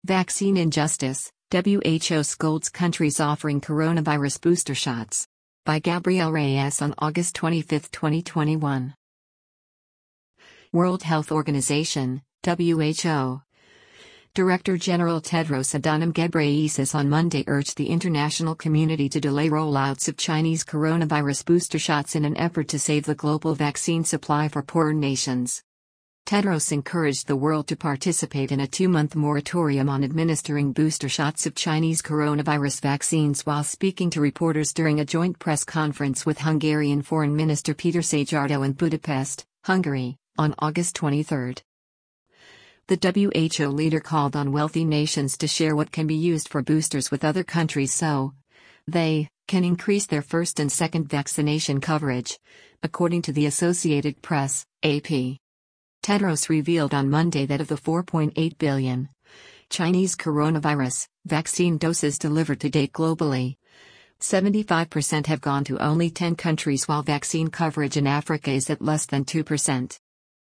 Vaccine injustice, WHO scolds countries offering coronavirus booster shots. By Gabriel Reyes on August 25, 2021. World Health Organization, WHO. Director General Tedros Adhanom Ghebreyesus on Monday urged the international community to delay rollouts of Chinese coronavirus booster shots in an effort to save the global vaccine supply for poorer nations. Tedros encouraged the world to participate in a 2-month moratorium on administering booster shots of Chinese coronavirus vaccines while speaking to reporters during a joint press conference with Hungarian Foreign Minister Péter Szijjártó in Budapest, Hungary, on August 23. The WHO leader called on wealthy nations to share what can be used for boosters with other countries so they can increase their first and second vaccination coverage, according to the Associated Press, AP. Tedros revealed on Monday that of the 4.8 billion Chinese coronavirus vaccine doses delivered to date globally, 75% have gone to only 10 countries while vaccine coverage in Africa is at less than 2%.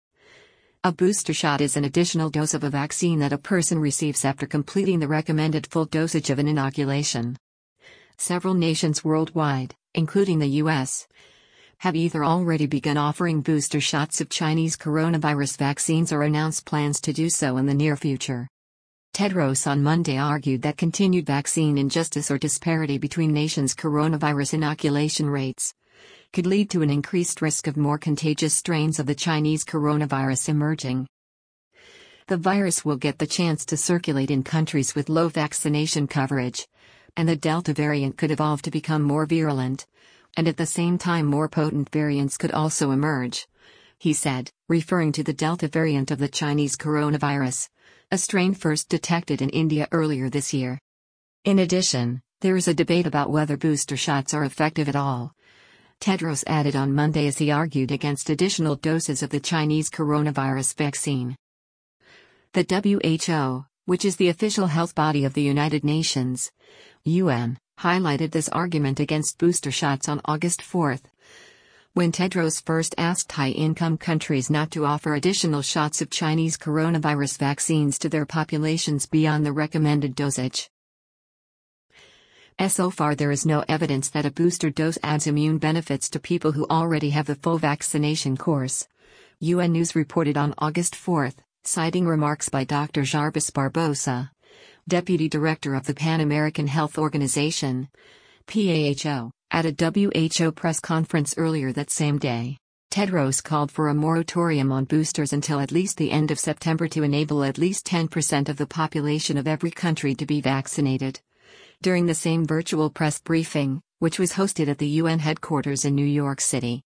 A booster shot is an additional dose of a vaccine that a person receives after completing the recommended full dosage of an inoculation. Several nations worldwide, including the U.S., have either already begun offering booster shots of Chinese coronavirus vaccines or announced plans to do so in the near future. Tedros on Monday argued that continued vaccine injustice or disparity between nations' coronavirus inoculation rates could lead to an increased risk of more contagious strains of the Chinese coronavirus emerging. The virus will get the chance to circulate in countries with low vaccination coverage, and the Delta variant could evolve to become more virulent, and at the same time more potent variants could also emerge, he said, referring to the Delta variant of the Chinese coronavirus, a strain first detected in India earlier this year. In addition, there is a debate about whether booster shots are effective at all, Tedros added on Monday as he argued against additional doses of the Chinese coronavirus vaccine. The WHO, which is the official health body of the United Nations, UN, highlighted this argument against booster shots on August 4, when Tedros first asked high-income countries not to offer additional shots of Chinese coronavirus vaccines to their populations beyond the recommended dosage. So far there is no evidence that a booster dose adds immune benefits to people who already have the full vaccination course, UN News reported on August 4, citing remarks by Dr. Jarbas Barbosa, Deputy Director of the Pan American Health Organization, PAHO, at a WHO press conference earlier that same day. Tedros called for a moratorium on boosters until at least the end of September to enable at least 10% of the population of every country to be vaccinated. During the same virtual press briefing, which was hosted at the UN headquarters in New York City,